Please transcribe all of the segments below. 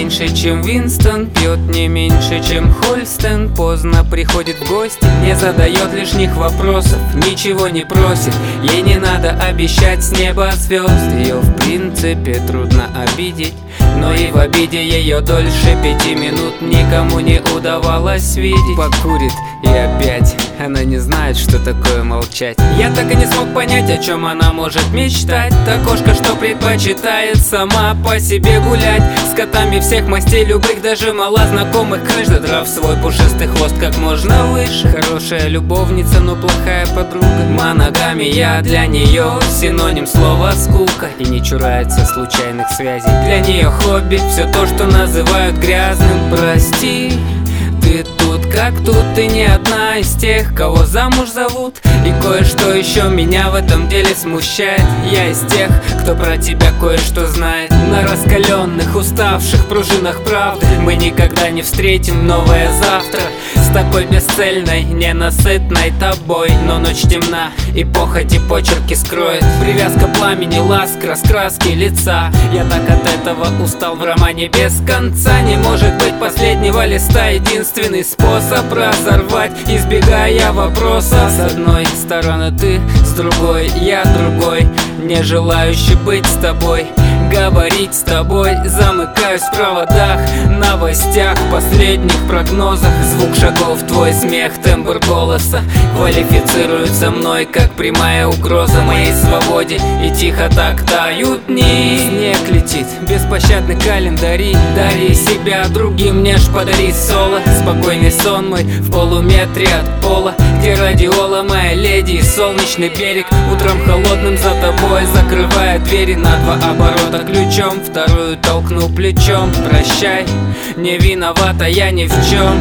меньше, чем Винстон, пьет не меньше, чем Хольстен. Поздно приходит в гости, не задает лишних вопросов, ничего не просит. Ей не надо обещать с неба звезд. Ее в принципе трудно обидеть, но и в обиде ее дольше 5 минут никому не удавалось видеть. Покурит и опять она не знает, что такое молчать. Я так и не смог понять, о чем она может мечтать. Та кошка, что предпочитает сама по себе гулять, с котами всех мастей, любых, даже малознакомых, каждый драв свой пушистый хвост как можно выше. Хорошая любовница, но плохая подруга. Моногамия для нее синоним слова скука, и не чурается случайных связей. Для нее хобби все то, что называют грязным. Прости, ты тут как тут, ты не одна из тех, кого замуж зовут. И кое-что еще меня в этом деле смущает. Я из тех, кто про тебя кое-что знает. На раскаленных, уставших пружинах правды мы никогда не встретим новое завтра с такой бесцельной, ненасытной тобой. Но ночь темна, и похоть и почерки скроет. Привязка пламени, ласк, раскраски лица. Я так от этого устал в романе без конца. Не может быть последнего листа единственный способ разорвать, избегая вопроса. С одной стороны ты, с другой я другой, не желающий быть с тобой, говорить с тобой. Замыкаюсь в проводах, новостях, последних прогнозах. Звук шагов, твой смех, тембр голоса квалифицируются мной как прямая угроза моей свободе. И тихо так тают дни. Снег летит, беспощадный календари. Дари себя другим, мне ж подари соло. Спокойный сон мой в полуметре от пола, где радиола моя леди и солнечный берег. Утром холодным за тобой закрывая двери на 2 оборота ключом, вторую толкну плечом. Прощай, не виновата я ни в чем.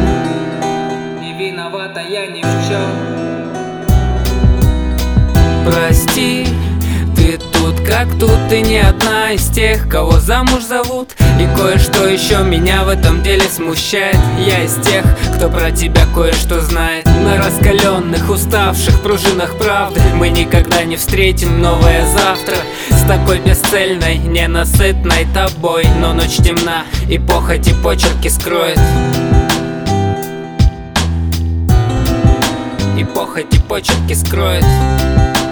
Не виновата я ни в чем. Прости, ты тут как тут, ты не одна из тех, кого замуж зовут. И кое-что еще меня в этом деле смущает. Я из тех, кто про тебя кое-что знает. На раскаленных, уставших пружинах правды мы никогда не встретим новое завтра с такой бесцельной, ненасытной тобой. Но ночь темна, и похоть и почерки скроет. И похоть и почерки скроет.